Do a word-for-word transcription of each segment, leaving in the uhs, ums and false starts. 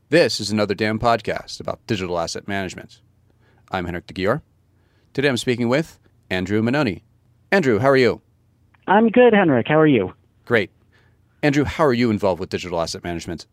This is another damn podcast about digital asset management. I'm Henrik de Gior. Today I'm speaking with Andrew Manoni. Andrew, how are you? I'm good, Henrik. How are you? Great. Andrew, how are you involved with digital asset management?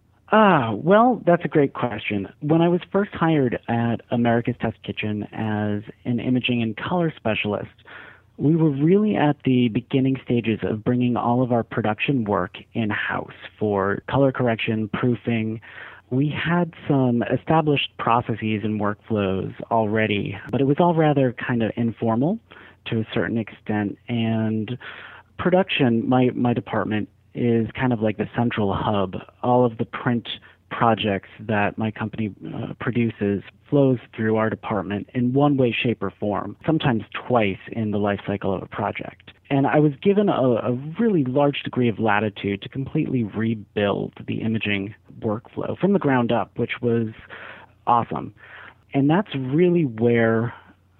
Ah, well, that's a great question. When I was first hired at America's Test Kitchen as an imaging and color specialist, we were really at the beginning stages of bringing all of our production work in-house for color correction, proofing. We had some established processes and workflows already, but it was all rather kind of informal to a certain extent. And production, my, my department, is kind of like the central hub. All of the print projects that my company uh, produces flows through our department in one way, shape, or form, sometimes twice in the life cycle of a project. And I was given a, a really large degree of latitude to completely rebuild the imaging workflow from the ground up, which was awesome. And that's really where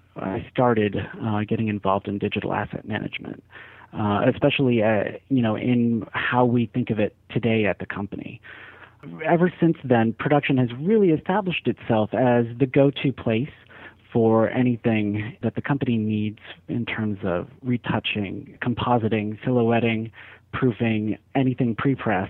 I started uh, getting involved in digital asset management, uh, especially uh, you know in how we think of it today at the company. Ever since then, production has really established itself as the go-to place for anything that the company needs in terms of retouching, compositing, silhouetting, proofing, anything pre-press,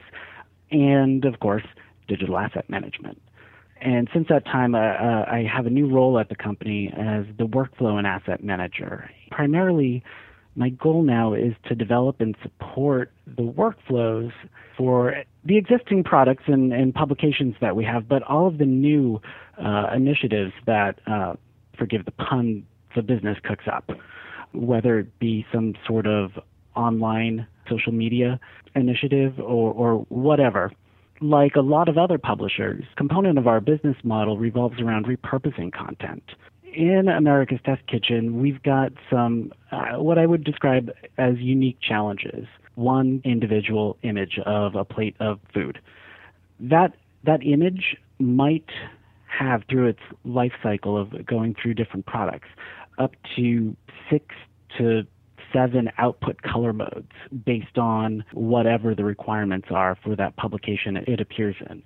and, of course, digital asset management. And since that time, uh, uh, I have a new role at the company as the workflow and asset manager. Primarily, my goal now is to develop and support the workflows for the existing products and, and publications that we have, but all of the new uh, initiatives that, uh, forgive the pun, the business cooks up, whether it be some sort of online social media initiative or, or whatever. Like a lot of other publishers, a component of our business model revolves around repurposing content. In America's Test Kitchen, we've got some, uh, what I would describe as unique challenges. One individual image of a plate of food. That, that image might have, through its life cycle of going through different products, up to six to seven output color modes based on whatever the requirements are for that publication it appears in.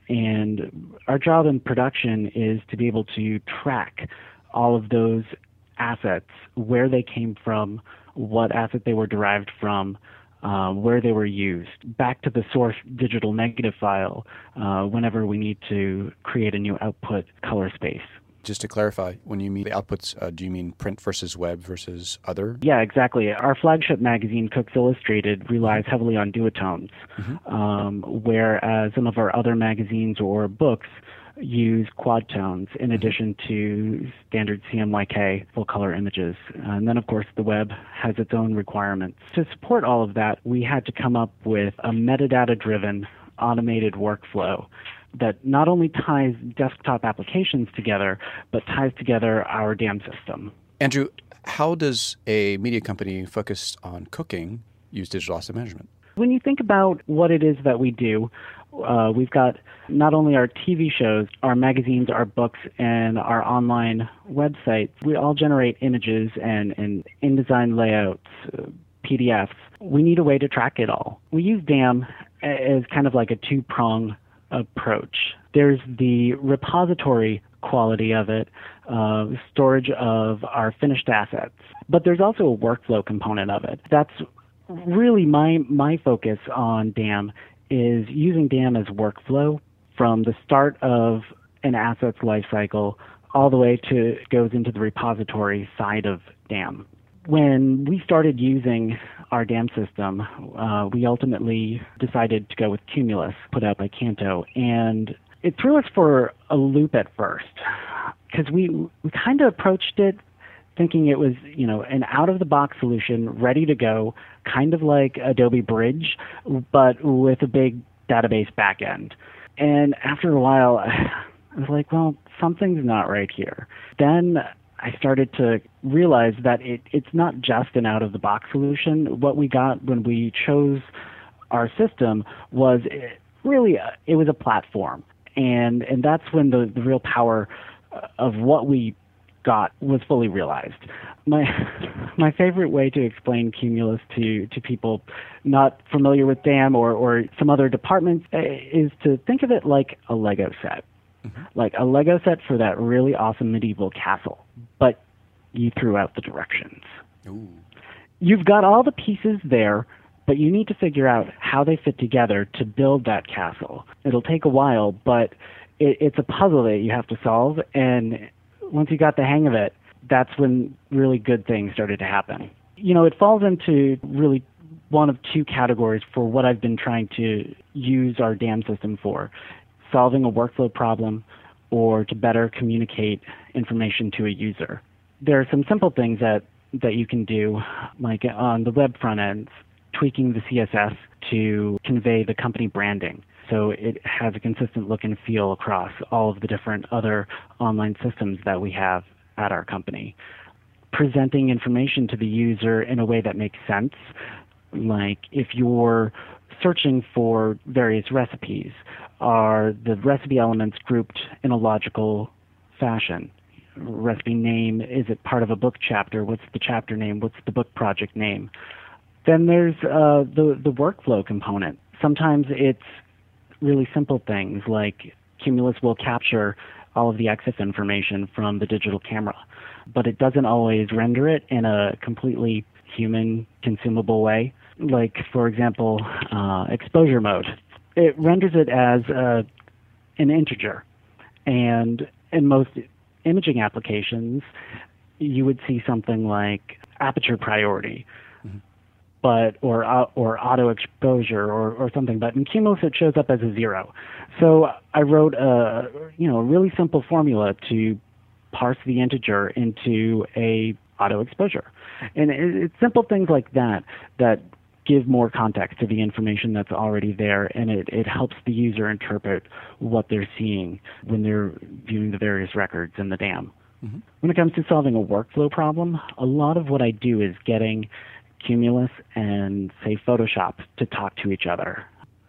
And our job in production is to be able to track all of those assets, where they came from, what asset they were derived from, uh, where they were used, back to the source digital negative file uh, whenever we need to create a new output color space. Just to clarify, when you mean the outputs, uh, do you mean print versus web versus other? Yeah, exactly. Our flagship magazine, Cooks Illustrated, relies heavily on duotones, mm-hmm. um, whereas some of our other magazines or books use quad tones in mm-hmm. addition to standard C M Y K full color images. And then, of course, the web has its own requirements. To support all of that, we had to come up with a metadata-driven automated workflow that not only ties desktop applications together, but ties together our D A M system. Andrew, how does a media company focused on cooking use digital asset management? When you think about what it is that we do, uh, we've got not only our T V shows, our magazines, our books, and our online websites. We all generate images and, and InDesign layouts, uh, P D Fs. We need a way to track it all. We use D A M as kind of like a two-prong approach. There's the repository quality of it, uh, storage of our finished assets, but there's also a workflow component of it. That's really my my focus on D A M is using D A M as workflow from the start of an asset's life cycle all the way to goes into the repository side of D A M. When we started using our D A M system, uh, we ultimately decided to go with Cumulus, put out by Canto, and it threw us for a loop at first because we we kind of approached it thinking it was, you know, an out-of-the-box solution, ready to go, kind of like Adobe Bridge, but with a big database backend. And after a while, I was like, well, something's not right here. Then I started to realize that it, it's not just an out-of-the-box solution. What we got when we chose our system was it really, a, it was a platform. And and that's when the, the real power of what we got was fully realized. My my favorite way to explain Cumulus to, to people not familiar with DAM or, or some other departments is to think of it like a Lego set. Mm-hmm. Like a Lego set for that really awesome medieval castle, but you threw out the directions. Ooh. You've got all the pieces there, but you need to figure out how they fit together to build that castle. It'll take a while, but it, it's a puzzle that you have to solve, and once you got the hang of it, that's when really good things started to happen. You know, it falls into really one of two categories for what I've been trying to use our DAM system for, solving a workflow problem or to better communicate information to a user. There are some simple things that, that you can do, like on the web front ends, tweaking the C S S to convey the company branding so it has a consistent look and feel across all of the different other online systems that we have at our company. Presenting information to the user in a way that makes sense, like if you're searching for various recipes, are the recipe elements grouped in a logical fashion? Recipe name, is it part of a book chapter? What's the chapter name? What's the book project name? Then there's uh, the, the workflow component. Sometimes it's really simple things like Cumulus will capture all of the EXIF information from the digital camera, but it doesn't always render it in a completely human, consumable way. Like, for example, uh, exposure mode. It renders it as uh, an integer, and in most imaging applications, you would see something like aperture priority, mm-hmm. but or uh, or auto exposure or, or something. But in Cumulus, it shows up as a zero. So I wrote a you know a really simple formula to parse the integer into a auto exposure, and it, it's simple things like that that give more context to the information that's already there, and it, it helps the user interpret what they're seeing when they're viewing the various records in the DAM. Mm-hmm. When it comes to solving a workflow problem, a lot of what I do is getting Cumulus and, say, Photoshop to talk to each other.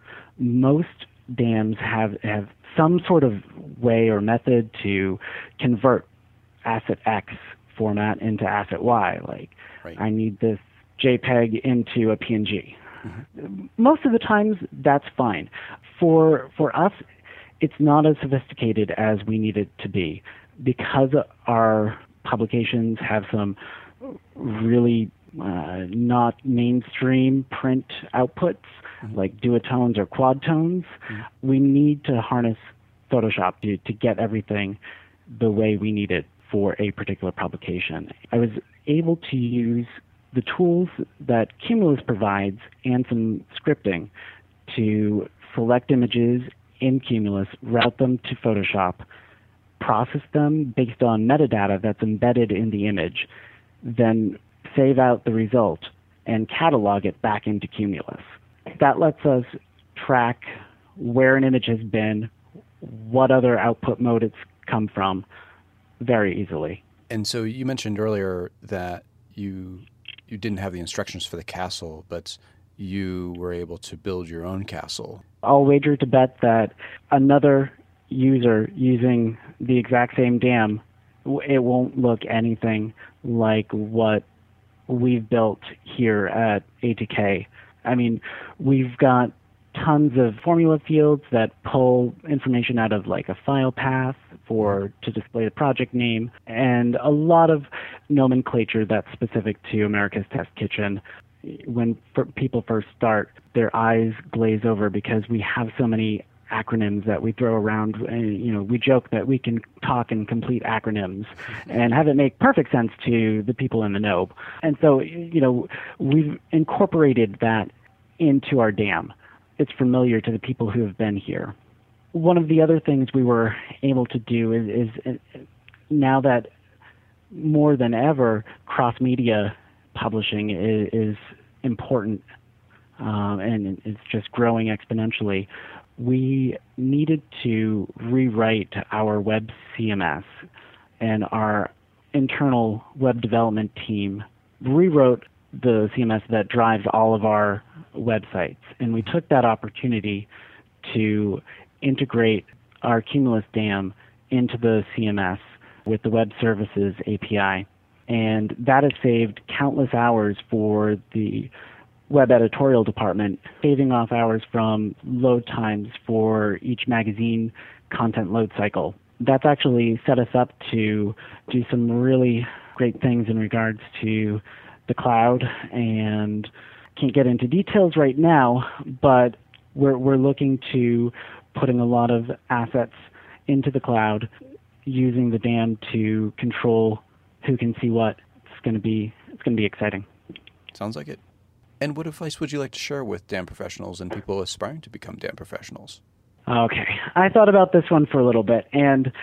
Most DAMs have, have some sort of way or method to convert asset X format into asset Y. Like, right. I need this JPEG into a P N G. Mm-hmm. Most of the times, that's fine. For for us, it's not as sophisticated as we need it to be because our publications have some really uh, not mainstream print outputs, mm-hmm. like duotones or quad tones. Mm-hmm. We need to harness Photoshop to, to get everything the way we need it for a particular publication. I was able to use the tools that Cumulus provides and some scripting to select images in Cumulus, route them to Photoshop, process them based on metadata that's embedded in the image, then save out the result and catalog it back into Cumulus. That lets us track where an image has been, what other output mode it's come from, very easily. And so you mentioned earlier that you you didn't have the instructions for the castle, but you were able to build your own castle. I'll wager to bet that another user using the exact same DAM, it won't look anything like what we've built here at A T K. I mean, we've got tons of formula fields that pull information out of like a file path for to display the project name, and a lot of nomenclature that's specific to America's Test Kitchen. When people first start, their eyes glaze over because we have so many acronyms that we throw around. And, you know, we joke that we can talk in complete acronyms and have it make perfect sense to the people in the know. And so, you know, we've incorporated that into our DAM. It's familiar to the people who have been here. One of the other things we were able to do is, is now that more than ever, cross-media publishing is, is important um, and it's just growing exponentially, we needed to rewrite our web C M S, and our internal web development team rewrote the C M S that drives all of our websites. And we took that opportunity to integrate our Cumulus DAM into the C M S with the Web Services A P I. And that has saved countless hours for the web editorial department, saving off hours from load times for each magazine content load cycle. That's actually set us up to do some really great things in regards to the cloud, and can't get into details right now, but we're we're looking to putting a lot of assets into the cloud, using the dam to control who can see what. It's going to be it's going to be exciting. Sounds like it. And what advice would you like to share with dam professionals and people aspiring to become dam professionals? Okay, I thought about this one for a little bit, and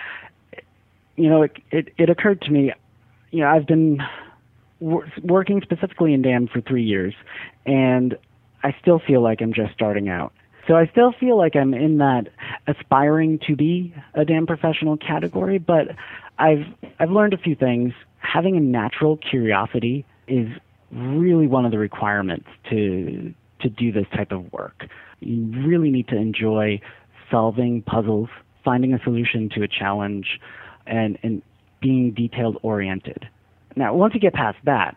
you know, it it, it occurred to me. You know, I've been wor- working specifically in dam for three years, and I still feel like I'm just starting out. So I still feel like I'm in that aspiring to be a dam professional category, but I've I've learned a few things. Having a natural curiosity is really one of the requirements to to do this type of work. You really need to enjoy solving puzzles, finding a solution to a challenge, and, and being detailed oriented. Now, once you get past that,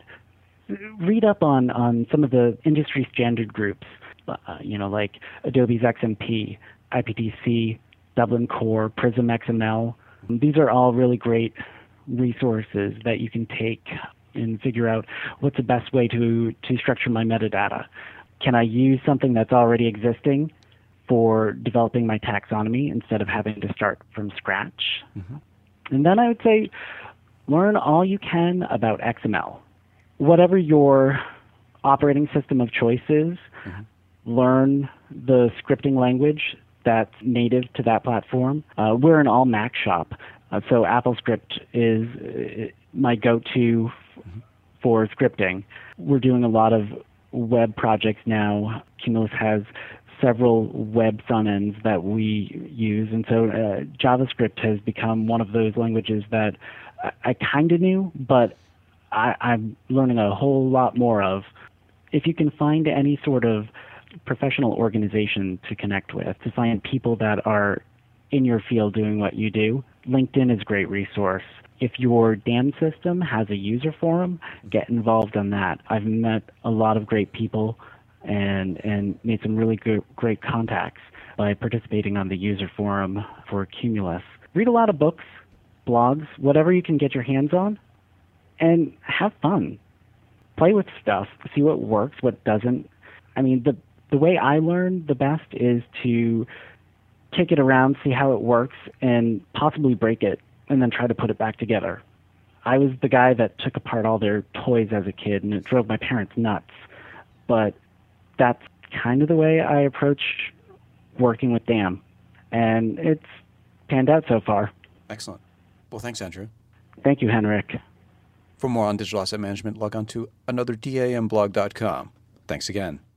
read up on, on some of the industry standard groups, uh, you know, like Adobe's X M P, I P T C, Dublin Core, Prism X M L. These are all really great resources that you can take and figure out what's the best way to, to structure my metadata. Can I use something that's already existing for developing my taxonomy instead of having to start from scratch? Mm-hmm. And then I would say learn all you can about X M L. Whatever your operating system of choice is, mm-hmm. learn the scripting language that's native to that platform. Uh, we're an all Mac shop, uh, so AppleScript is uh, my go-to mm-hmm. for scripting. We're doing a lot of web projects now. Cumulus has several web front ends that we use, and so uh, JavaScript has become one of those languages that I, I kind of knew, but I, I'm learning a whole lot more of. If you can find any sort of professional organization to connect with, to find people that are in your field doing what you do, LinkedIn is a great resource. If your dam system has a user forum, get involved on that. I've met a lot of great people and and made some really good, great contacts by participating on the user forum for Cumulus. Read a lot of books, blogs, whatever you can get your hands on, and have fun. Play with stuff, see what works, what doesn't. I mean, the the way I learn the best is to kick it around, see how it works, and possibly break it, and then try to put it back together. I was the guy that took apart all their toys as a kid, and it drove my parents nuts. But that's kind of the way I approach working with dam, and it's panned out so far. Excellent. Well, thanks, Andrew. Thank you, Henrik. For more on digital asset management, log on to another dam blog dot com. Thanks again.